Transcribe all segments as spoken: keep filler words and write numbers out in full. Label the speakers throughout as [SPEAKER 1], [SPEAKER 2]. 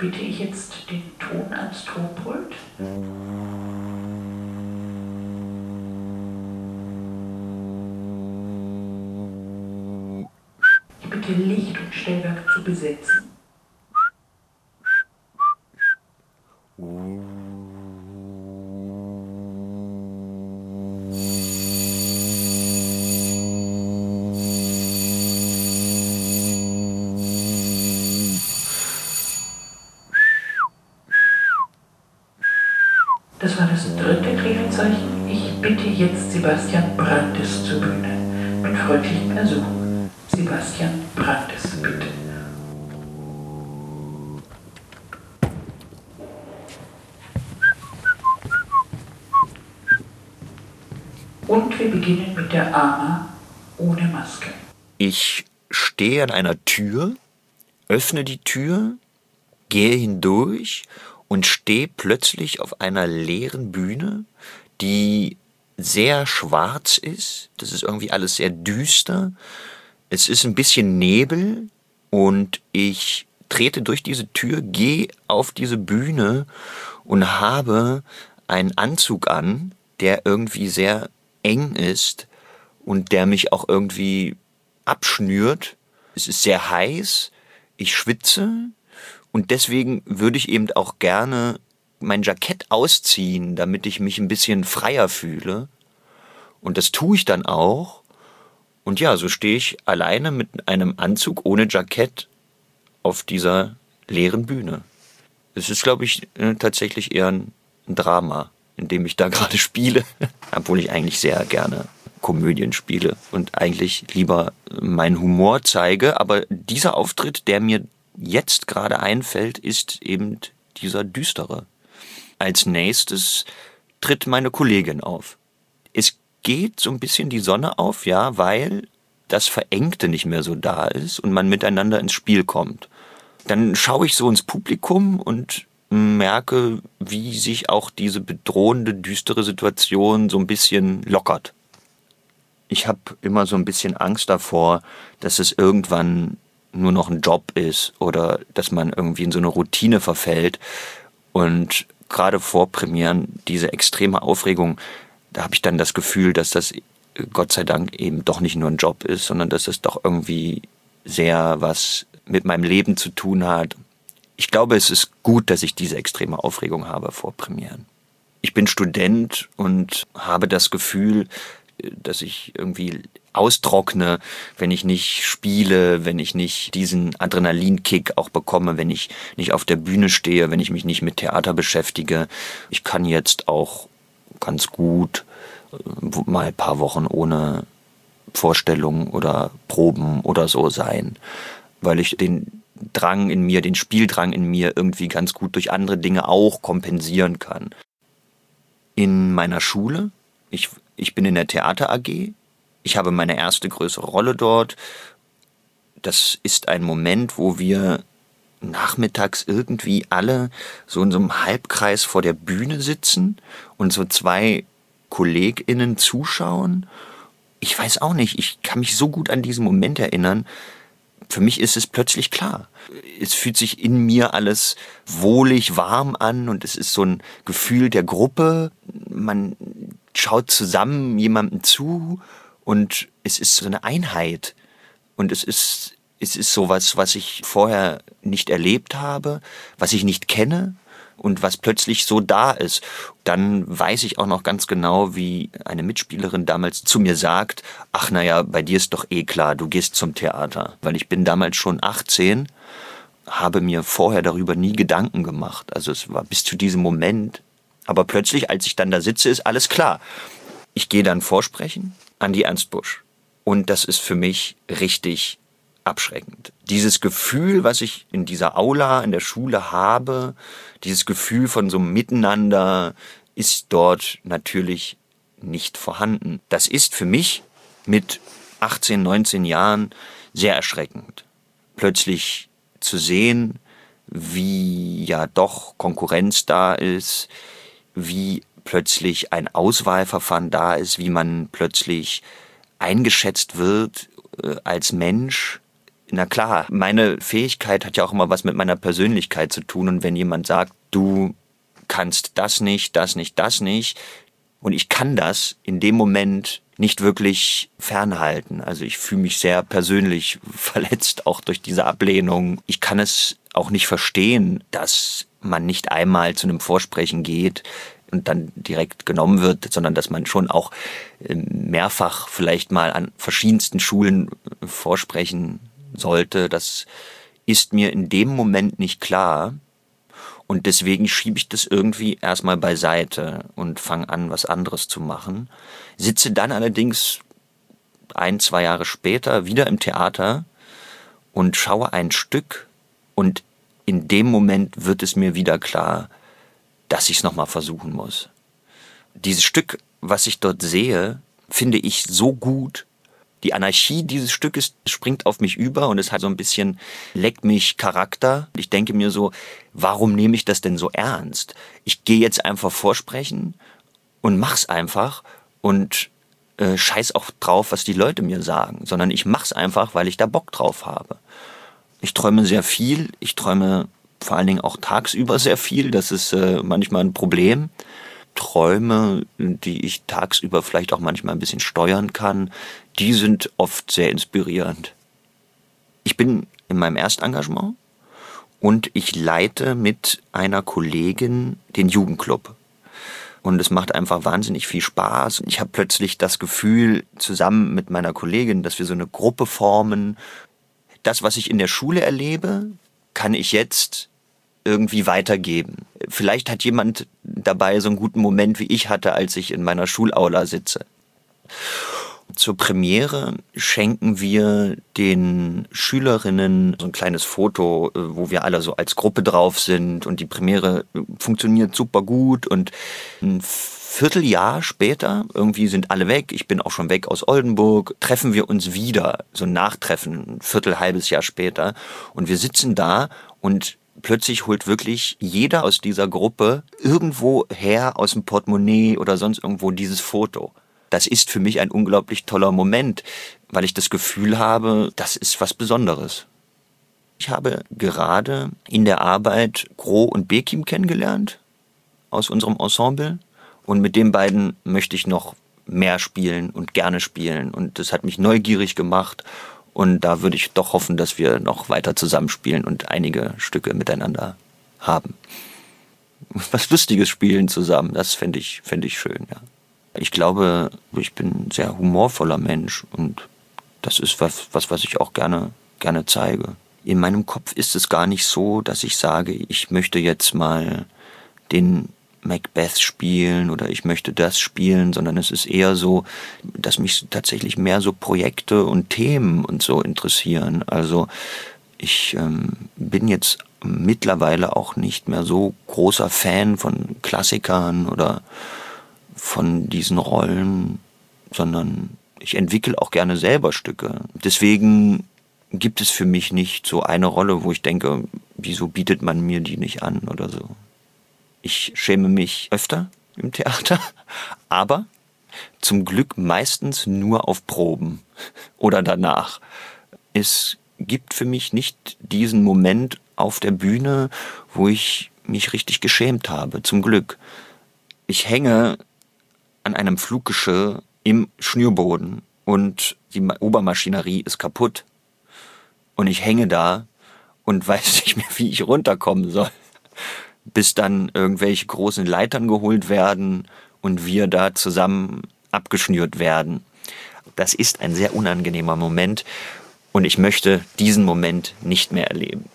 [SPEAKER 1] bitte ich jetzt den Ton ans Tonpult. Ich bitte Licht und Stellwerk zu besetzen. Das war das dritte Klingelzeichen. Ich bitte jetzt Sebastian Brandes zur Bühne. Mit freundlichem Ersuchen. Sebastian Brandes, bitte. Und wir beginnen mit der Ama ohne Maske.
[SPEAKER 2] Ich stehe an einer Tür, öffne die Tür, gehe hindurch und stehe plötzlich auf einer leeren Bühne, die sehr schwarz ist. Das ist irgendwie alles sehr düster. Es ist ein bisschen Nebel und ich trete durch diese Tür, gehe auf diese Bühne und habe einen Anzug an, der irgendwie sehr eng ist und der mich auch irgendwie abschnürt. Es ist sehr heiß, ich schwitze und deswegen würde ich eben auch gerne mein Jackett ausziehen, damit ich mich ein bisschen freier fühle. Und das tue ich dann auch. Und ja, so stehe ich alleine mit einem Anzug ohne Jackett auf dieser leeren Bühne. Es ist, glaube ich, tatsächlich eher ein Drama, in dem ich da gerade spiele. Obwohl ich eigentlich sehr gerne Komödien spiele und eigentlich lieber meinen Humor zeige. Aber dieser Auftritt, der mir jetzt gerade einfällt, ist eben dieser düstere. Als nächstes tritt meine Kollegin auf. Es geht so ein bisschen die Sonne auf, ja, weil das Verengte nicht mehr so da ist und man miteinander ins Spiel kommt. Dann schaue ich so ins Publikum und merke, wie sich auch diese bedrohende, düstere Situation so ein bisschen lockert. Ich habe immer so ein bisschen Angst davor, dass es irgendwann nur noch ein Job ist oder dass man irgendwie in so eine Routine verfällt. Und gerade vor Premieren, diese extreme Aufregung, da habe ich dann das Gefühl, dass das Gott sei Dank eben doch nicht nur ein Job ist, sondern dass es doch irgendwie sehr was mit meinem Leben zu tun hat. Ich glaube, es ist gut, dass ich diese extreme Aufregung habe vor Premieren. Ich bin Student und habe das Gefühl, dass ich irgendwie austrockne, wenn ich nicht spiele, wenn ich nicht diesen Adrenalinkick auch bekomme, wenn ich nicht auf der Bühne stehe, wenn ich mich nicht mit Theater beschäftige. Ich kann jetzt auch ganz gut mal ein paar Wochen ohne Vorstellung oder Proben oder so sein, weil ich den Drang in mir, den Spieldrang in mir irgendwie ganz gut durch andere Dinge auch kompensieren kann. In meiner Schule, ich, ich bin in der Theater A G, ich habe meine erste größere Rolle dort. Das ist ein Moment, wo wir nachmittags irgendwie alle so in so einem Halbkreis vor der Bühne sitzen und so zwei KollegInnen zuschauen. Ich weiß auch nicht, ich kann mich so gut an diesen Moment erinnern. Für mich ist es plötzlich klar. Es fühlt sich in mir alles wohlig, warm an und es ist so ein Gefühl der Gruppe. Man schaut zusammen jemandem zu und es ist so eine Einheit. Und es ist, es ist sowas, was ich vorher nicht erlebt habe, was ich nicht kenne und was plötzlich so da ist. Dann weiß ich auch noch ganz genau, wie eine Mitspielerin damals zu mir sagt, ach naja, bei dir ist doch eh klar, du gehst zum Theater. Weil ich bin damals schon achtzehn, habe mir vorher darüber nie Gedanken gemacht. Also es war bis zu diesem Moment. Aber plötzlich, als ich dann da sitze, ist alles klar. Ich gehe dann vorsprechen an die Ernst Busch. Und das ist für mich richtig abschreckend. Dieses Gefühl, was ich in dieser Aula, in der Schule habe, dieses Gefühl von so einem Miteinander ist dort natürlich nicht vorhanden. Das ist für mich mit achtzehn, neunzehn Jahren sehr erschreckend. Plötzlich zu sehen, wie ja doch Konkurrenz da ist, wie plötzlich ein Auswahlverfahren da ist, wie man plötzlich eingeschätzt wird äh, als Mensch, na klar, meine Fähigkeit hat ja auch immer was mit meiner Persönlichkeit zu tun. Und wenn jemand sagt, du kannst das nicht, das nicht, das nicht, und ich kann das in dem Moment nicht wirklich fernhalten. Also ich fühle mich sehr persönlich verletzt, auch durch diese Ablehnung. Ich kann es auch nicht verstehen, dass man nicht einmal zu einem Vorsprechen geht und dann direkt genommen wird, sondern dass man schon auch mehrfach vielleicht mal an verschiedensten Schulen vorsprechen sollte. Das ist mir in dem Moment nicht klar. Und deswegen schiebe ich das irgendwie erstmal beiseite und fange an, was anderes zu machen. Sitze dann allerdings ein, zwei Jahre später wieder im Theater und schaue ein Stück. Und in dem Moment wird es mir wieder klar, dass ich es nochmal versuchen muss. Dieses Stück, was ich dort sehe, finde ich so gut. Die Anarchie dieses Stückes springt auf mich über und es hat so ein bisschen leck mich Charakter. Ich denke mir so, warum nehme ich das denn so ernst? Ich gehe jetzt einfach vorsprechen und mach's einfach und äh, scheiß auch drauf, was die Leute mir sagen, sondern ich mach's einfach, weil ich da Bock drauf habe. Ich träume sehr viel, ich träume vor allen Dingen auch tagsüber sehr viel, das ist äh, manchmal ein Problem. Träume, die ich tagsüber vielleicht auch manchmal ein bisschen steuern kann, die sind oft sehr inspirierend. Ich bin in meinem Erstengagement und ich leite mit einer Kollegin den Jugendclub. Und es macht einfach wahnsinnig viel Spaß. Ich habe plötzlich das Gefühl, zusammen mit meiner Kollegin, dass wir so eine Gruppe formen. Das, was ich in der Schule erlebe, kann ich jetzt irgendwie weitergeben. Vielleicht hat jemand dabei so einen guten Moment, wie ich hatte, als ich in meiner Schulaula sitze. Zur Premiere schenken wir den Schülerinnen so ein kleines Foto, wo wir alle so als Gruppe drauf sind und die Premiere funktioniert super gut und ein Vierteljahr später, irgendwie sind alle weg, ich bin auch schon weg aus Oldenburg, treffen wir uns wieder, so ein Nachtreffen, ein Viertel, halbes Jahr später und wir sitzen da und plötzlich holt wirklich jeder aus dieser Gruppe irgendwo her aus dem Portemonnaie oder sonst irgendwo dieses Foto. Das ist für mich ein unglaublich toller Moment, weil ich das Gefühl habe, das ist was Besonderes. Ich habe gerade in der Arbeit Gro und Bekim kennengelernt aus unserem Ensemble und mit den beiden möchte ich noch mehr spielen und gerne spielen und das hat mich neugierig gemacht. Und da würde ich doch hoffen, dass wir noch weiter zusammenspielen und einige Stücke miteinander haben. Was Lustiges spielen zusammen, das fände ich, fänd ich schön, ja. Ich glaube, ich bin ein sehr humorvoller Mensch und das ist was, was, was ich auch gerne, gerne zeige. In meinem Kopf ist es gar nicht so, dass ich sage, ich möchte jetzt mal den Macbeth spielen oder ich möchte das spielen, sondern es ist eher so, dass mich tatsächlich mehr so Projekte und Themen und so interessieren. Also ich ähm, bin jetzt mittlerweile auch nicht mehr so großer Fan von Klassikern oder von diesen Rollen, sondern ich entwickle auch gerne selber Stücke. Deswegen gibt es für mich nicht so eine Rolle, wo ich denke, wieso bietet man mir die nicht an oder so. Ich schäme mich öfter im Theater, aber zum Glück meistens nur auf Proben oder danach. Es gibt für mich nicht diesen Moment auf der Bühne, wo ich mich richtig geschämt habe, zum Glück. Ich hänge an einem Fluggeschirr im Schnürboden und die Obermaschinerie ist kaputt. Und ich hänge da und weiß nicht mehr, wie ich runterkommen soll. Bis dann irgendwelche großen Leitern geholt werden und wir da zusammen abgeschnürt werden. Das ist ein sehr unangenehmer Moment und ich möchte diesen Moment nicht mehr erleben.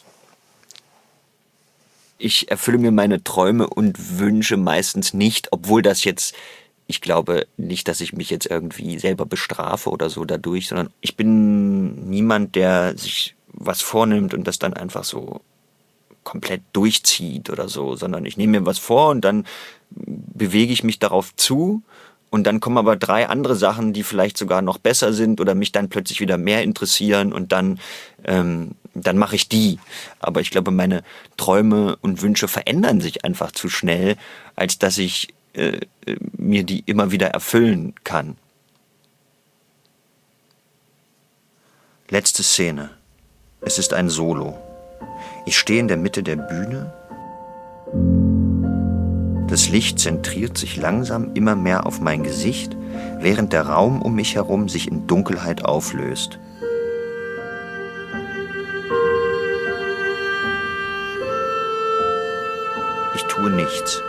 [SPEAKER 2] Ich erfülle mir meine Träume und Wünsche meistens nicht, obwohl das jetzt, ich glaube nicht, dass ich mich jetzt irgendwie selber bestrafe oder so dadurch, sondern ich bin niemand, der sich was vornimmt und das dann einfach so komplett durchzieht oder so, sondern ich nehme mir was vor und dann bewege ich mich darauf zu und dann kommen aber drei andere Sachen, die vielleicht sogar noch besser sind oder mich dann plötzlich wieder mehr interessieren und dann, ähm, dann mache ich die. Aber ich glaube, meine Träume und Wünsche verändern sich einfach zu schnell, als dass ich äh, mir die immer wieder erfüllen kann. Letzte Szene. Es ist ein Solo. Ich stehe in der Mitte der Bühne. Das Licht zentriert sich langsam immer mehr auf mein Gesicht, während der Raum um mich herum sich in Dunkelheit auflöst. Ich tue nichts.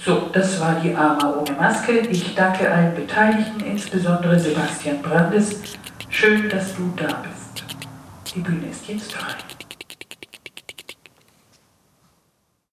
[SPEAKER 1] So, das war die Ama ohne Maske. Ich danke allen Beteiligten, insbesondere Sebastian Brandes. Schön, dass du da bist. Die Bühne ist jetzt frei.